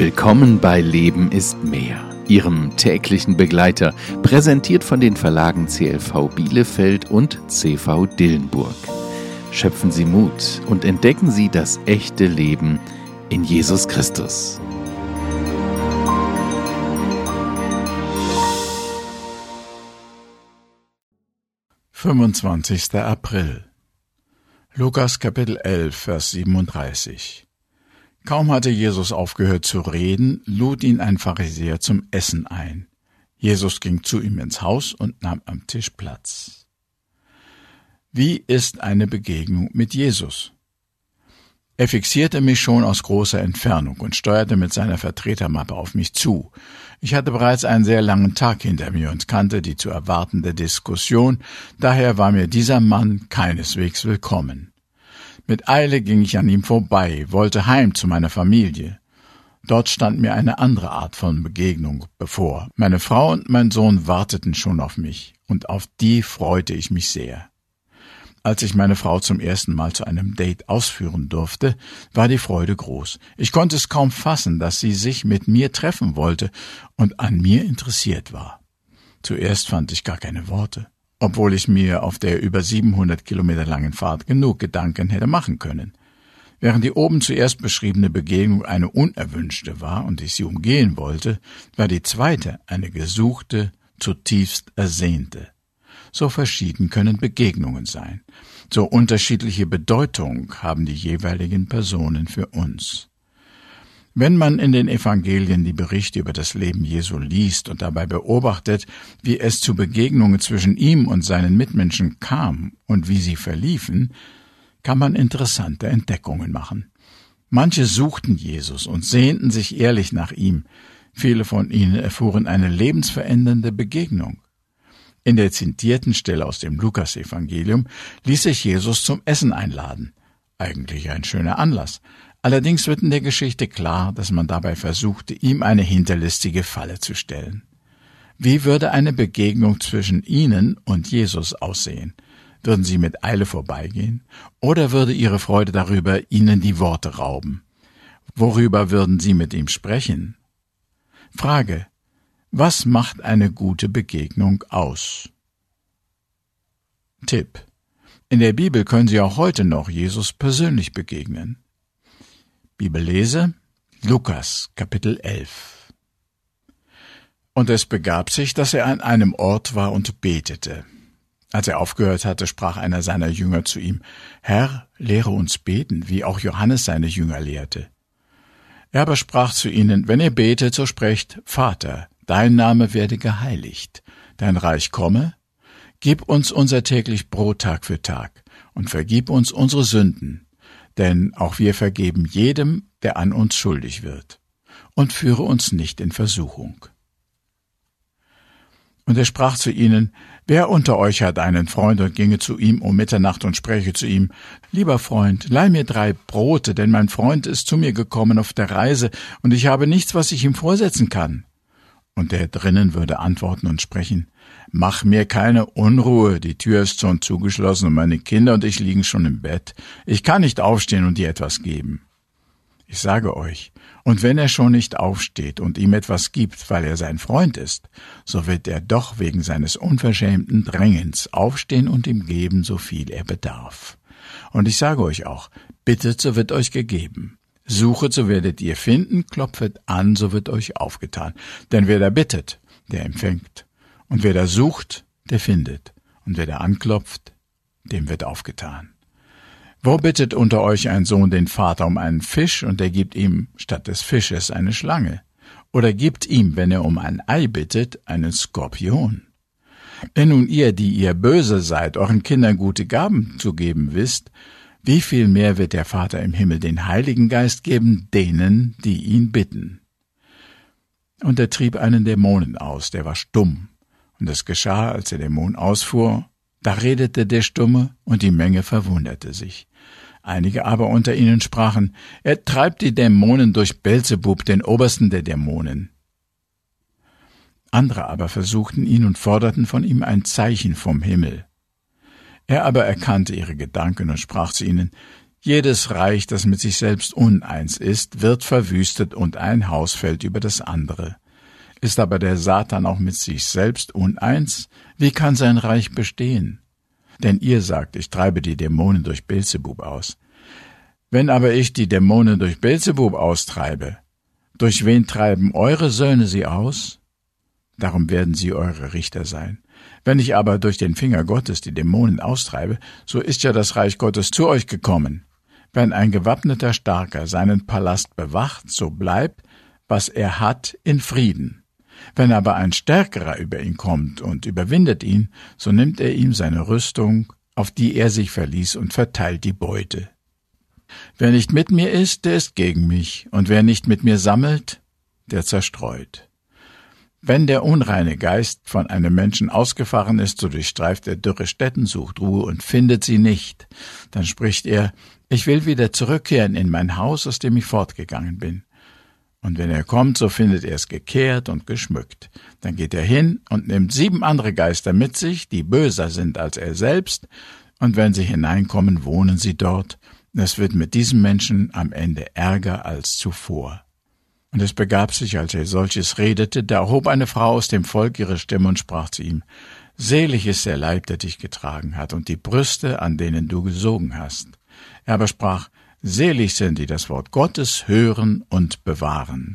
Willkommen bei Leben ist mehr, Ihrem täglichen Begleiter, präsentiert von den Verlagen CLV Bielefeld und CV Dillenburg. Schöpfen Sie Mut und entdecken Sie das echte Leben in Jesus Christus. »25. April. Lukas Kapitel 11, Vers 37. Kaum hatte Jesus aufgehört zu reden, lud ihn ein Pharisäer zum Essen ein. Jesus ging zu ihm ins Haus und nahm am Tisch Platz. Wie ist eine Begegnung mit Jesus? Er fixierte mich schon aus großer Entfernung und steuerte mit seiner Vertretermappe auf mich zu. Ich hatte bereits einen sehr langen Tag hinter mir und kannte die zu erwartende Diskussion, daher war mir dieser Mann keineswegs willkommen. Mit Eile ging ich an ihm vorbei, wollte heim zu meiner Familie. Dort stand mir eine andere Art von Begegnung bevor. Meine Frau und mein Sohn warteten schon auf mich, und auf die freute ich mich sehr. Als ich meine Frau zum ersten Mal zu einem Date ausführen durfte, war die Freude groß. Ich konnte es kaum fassen, dass sie sich mit mir treffen wollte und an mir interessiert war. Zuerst fand ich gar keine Worte, obwohl ich mir auf der über 700 Kilometer langen Fahrt genug Gedanken hätte machen können. Während die oben zuerst beschriebene Begegnung eine unerwünschte war und ich sie umgehen wollte, war die zweite eine gesuchte, zutiefst ersehnte. So verschieden können Begegnungen sein. So unterschiedliche Bedeutung haben die jeweiligen Personen für uns. Wenn man in den Evangelien die Berichte über das Leben Jesu liest und dabei beobachtet, wie es zu Begegnungen zwischen ihm und seinen Mitmenschen kam und wie sie verliefen, kann man interessante Entdeckungen machen. Manche suchten Jesus und sehnten sich ehrlich nach ihm. Viele von ihnen erfuhren eine lebensverändernde Begegnung. In der zitierten Stelle aus dem Lukas-Evangelium ließ sich Jesus zum Essen einladen. Eigentlich ein schöner Anlass. Allerdings wird in der Geschichte klar, dass man dabei versuchte, ihm eine hinterlistige Falle zu stellen. Wie würde eine Begegnung zwischen ihnen und Jesus aussehen? Würden sie mit Eile vorbeigehen? Oder würde ihre Freude darüber ihnen die Worte rauben? Worüber würden sie mit ihm sprechen? Frage: Was macht eine gute Begegnung aus? Tipp: In der Bibel können Sie auch heute noch Jesus persönlich begegnen. Bibellese: Lukas, Kapitel 11. Und es begab sich, dass er an einem Ort war und betete. Als er aufgehört hatte, sprach einer seiner Jünger zu ihm: Herr, lehre uns beten, wie auch Johannes seine Jünger lehrte. Er aber sprach zu ihnen: Wenn ihr betet, so sprecht: Vater, dein Name werde geheiligt, dein Reich komme, gib uns unser täglich Brot Tag für Tag und vergib uns unsere Sünden, denn auch wir vergeben jedem, der an uns schuldig wird, und führe uns nicht in Versuchung. Und er sprach zu ihnen: Wer unter euch hat einen Freund und ginge zu ihm um Mitternacht und spräche zu ihm: Lieber Freund, leih mir 3 Brote, denn mein Freund ist zu mir gekommen auf der Reise, und ich habe nichts, was ich ihm vorsetzen kann. Und der drinnen würde antworten und sprechen: Mach mir keine Unruhe, die Tür ist schon zugeschlossen und meine Kinder und ich liegen schon im Bett. Ich kann nicht aufstehen und dir etwas geben. Ich sage euch, und wenn er schon nicht aufsteht und ihm etwas gibt, weil er sein Freund ist, so wird er doch wegen seines unverschämten Drängens aufstehen und ihm geben, so viel er bedarf. Und ich sage euch auch, bittet, so wird euch gegeben. Suchet, so werdet ihr finden, klopfet an, so wird euch aufgetan. Denn wer da bittet, der empfängt. Und wer da sucht, der findet. Und wer da anklopft, dem wird aufgetan. Wo bittet unter euch ein Sohn den Vater um einen Fisch, und er gibt ihm statt des Fisches eine Schlange? Oder gibt ihm, wenn er um ein Ei bittet, einen Skorpion? Wenn nun ihr, die ihr böse seid, euren Kindern gute Gaben zu geben wisst, wie viel mehr wird der Vater im Himmel den Heiligen Geist geben, denen, die ihn bitten? Und er trieb einen Dämonen aus, der war stumm. Und es geschah, als der Dämon ausfuhr, da redete der Stumme, und die Menge verwunderte sich. Einige aber unter ihnen sprachen: Er treibt die Dämonen durch Belzebub, den Obersten der Dämonen. Andere aber versuchten ihn und forderten von ihm ein Zeichen vom Himmel. Er aber erkannte ihre Gedanken und sprach zu ihnen: Jedes Reich, das mit sich selbst uneins ist, wird verwüstet und ein Haus fällt über das andere. Ist aber der Satan auch mit sich selbst uneins, wie kann sein Reich bestehen? Denn ihr sagt, ich treibe die Dämonen durch Beelzebub aus. Wenn aber ich die Dämonen durch Beelzebub austreibe, durch wen treiben eure Söhne sie aus? Darum werden sie eure Richter sein. Wenn ich aber durch den Finger Gottes die Dämonen austreibe, so ist ja das Reich Gottes zu euch gekommen. Wenn ein gewappneter Starker seinen Palast bewacht, so bleibt, was er hat, in Frieden. Wenn aber ein Stärkerer über ihn kommt und überwindet ihn, so nimmt er ihm seine Rüstung, auf die er sich verließ, und verteilt die Beute. Wer nicht mit mir ist, der ist gegen mich, und wer nicht mit mir sammelt, der zerstreut. Wenn der unreine Geist von einem Menschen ausgefahren ist, so durchstreift er dürre Stätten, sucht Ruhe und findet sie nicht. Dann spricht er, ich will wieder zurückkehren in mein Haus, aus dem ich fortgegangen bin. Und wenn er kommt, so findet er es gekehrt und geschmückt. Dann geht er hin und nimmt 7 andere Geister mit sich, die böser sind als er selbst, und wenn sie hineinkommen, wohnen sie dort. Es wird mit diesem Menschen am Ende ärger als zuvor. Und es begab sich, als er solches redete, da erhob eine Frau aus dem Volk ihre Stimme und sprach zu ihm, Selig ist der Leib, der dich getragen hat, und die Brüste, an denen du gesogen hast. Er aber sprach, Selig sind, die das Wort Gottes hören und bewahren.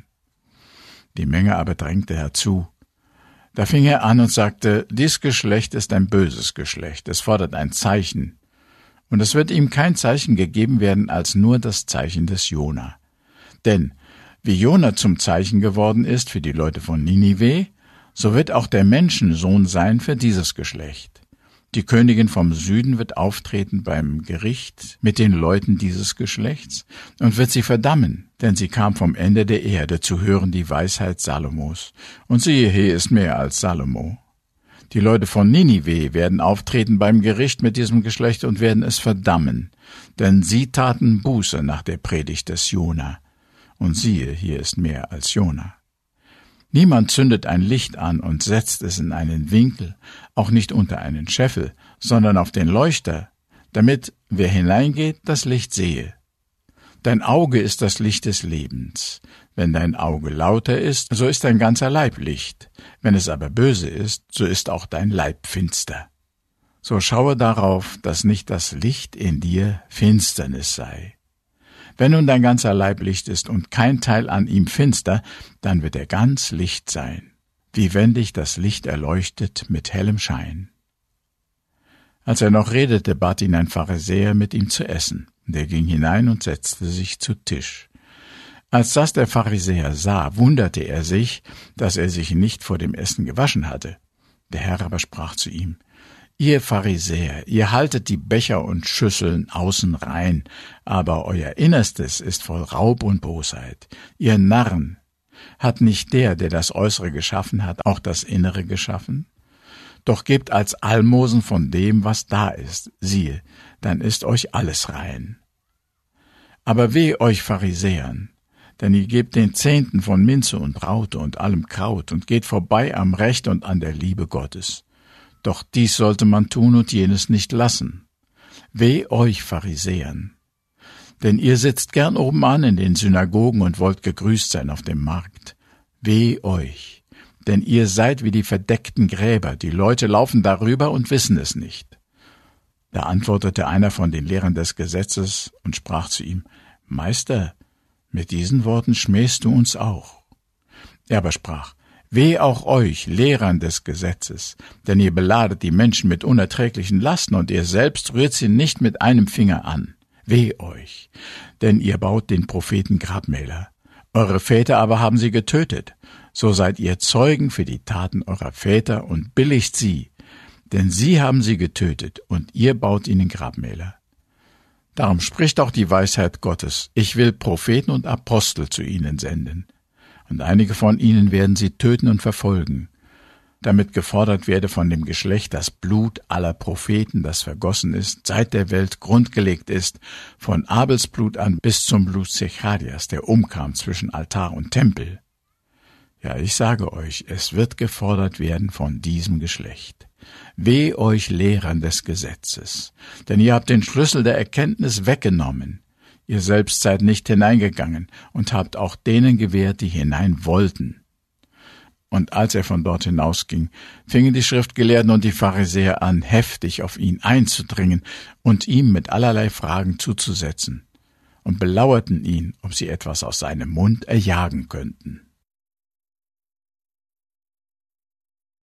Die Menge aber drängte herzu. Da fing er an und sagte, dies Geschlecht ist ein böses Geschlecht, es fordert ein Zeichen. Und es wird ihm kein Zeichen gegeben werden, als nur das Zeichen des Jona. Denn wie Jona zum Zeichen geworden ist für die Leute von Ninive, so wird auch der Menschensohn sein für dieses Geschlecht. Die Königin vom Süden wird auftreten beim Gericht mit den Leuten dieses Geschlechts und wird sie verdammen, denn sie kam vom Ende der Erde zu hören die Weisheit Salomos. Und siehe, hier ist mehr als Salomo. Die Leute von Ninive werden auftreten beim Gericht mit diesem Geschlecht und werden es verdammen, denn sie taten Buße nach der Predigt des Jona. Und siehe, hier ist mehr als Jona. Niemand zündet ein Licht an und setzt es in einen Winkel, auch nicht unter einen Scheffel, sondern auf den Leuchter, damit, wer hineingeht, das Licht sehe. Dein Auge ist das Licht des Lebens. Wenn dein Auge lauter ist, so ist dein ganzer Leib Licht. Wenn es aber böse ist, so ist auch dein Leib finster. So schaue darauf, dass nicht das Licht in dir Finsternis sei. Wenn nun dein ganzer Leib Licht ist und kein Teil an ihm finster, dann wird er ganz Licht sein, wie wenn dich das Licht erleuchtet mit hellem Schein. Als er noch redete, bat ihn ein Pharisäer, mit ihm zu essen. Der ging hinein und setzte sich zu Tisch. Als das der Pharisäer sah, wunderte er sich, dass er sich nicht vor dem Essen gewaschen hatte. Der Herr aber sprach zu ihm, Ihr Pharisäer, ihr haltet die Becher und Schüsseln außen rein, aber euer Innerstes ist voll Raub und Bosheit. Ihr Narren, hat nicht der das Äußere geschaffen hat, auch das Innere geschaffen? Doch gebt als Almosen von dem, was da ist. Siehe, dann ist euch alles rein. Aber weh euch Pharisäern, denn ihr gebt den Zehnten von Minze und Raute und allem Kraut und geht vorbei am Recht und an der Liebe Gottes. Doch dies sollte man tun und jenes nicht lassen. Weh euch Pharisäern, denn ihr sitzt gern oben an in den Synagogen und wollt gegrüßt sein auf dem Markt. Weh euch, denn ihr seid wie die verdeckten Gräber, die Leute laufen darüber und wissen es nicht. Da antwortete einer von den Lehrern des Gesetzes und sprach zu ihm, Meister, mit diesen Worten schmähst du uns auch. Er aber sprach, Weh auch euch, Lehrern des Gesetzes, denn ihr beladet die Menschen mit unerträglichen Lasten und ihr selbst rührt sie nicht mit einem Finger an. Weh euch, denn ihr baut den Propheten Grabmäler. Eure Väter aber haben sie getötet. So seid ihr Zeugen für die Taten eurer Väter und billigt sie, denn sie haben sie getötet und ihr baut ihnen Grabmäler. Darum spricht auch die Weisheit Gottes, ich will Propheten und Apostel zu ihnen senden. Und einige von ihnen werden sie töten und verfolgen, damit gefordert werde von dem Geschlecht das Blut aller Propheten, das vergossen ist, seit der Welt grundgelegt ist, von Abels Blut an bis zum Blut Zecharias, der umkam zwischen Altar und Tempel. Ja, ich sage euch, es wird gefordert werden von diesem Geschlecht. Weh euch Lehrern des Gesetzes, denn ihr habt den Schlüssel der Erkenntnis weggenommen. Ihr selbst seid nicht hineingegangen und habt auch denen gewährt, die hinein wollten. Und als er von dort hinausging, fingen die Schriftgelehrten und die Pharisäer an, heftig auf ihn einzudringen und ihm mit allerlei Fragen zuzusetzen, und belauerten ihn, ob sie etwas aus seinem Mund erjagen könnten.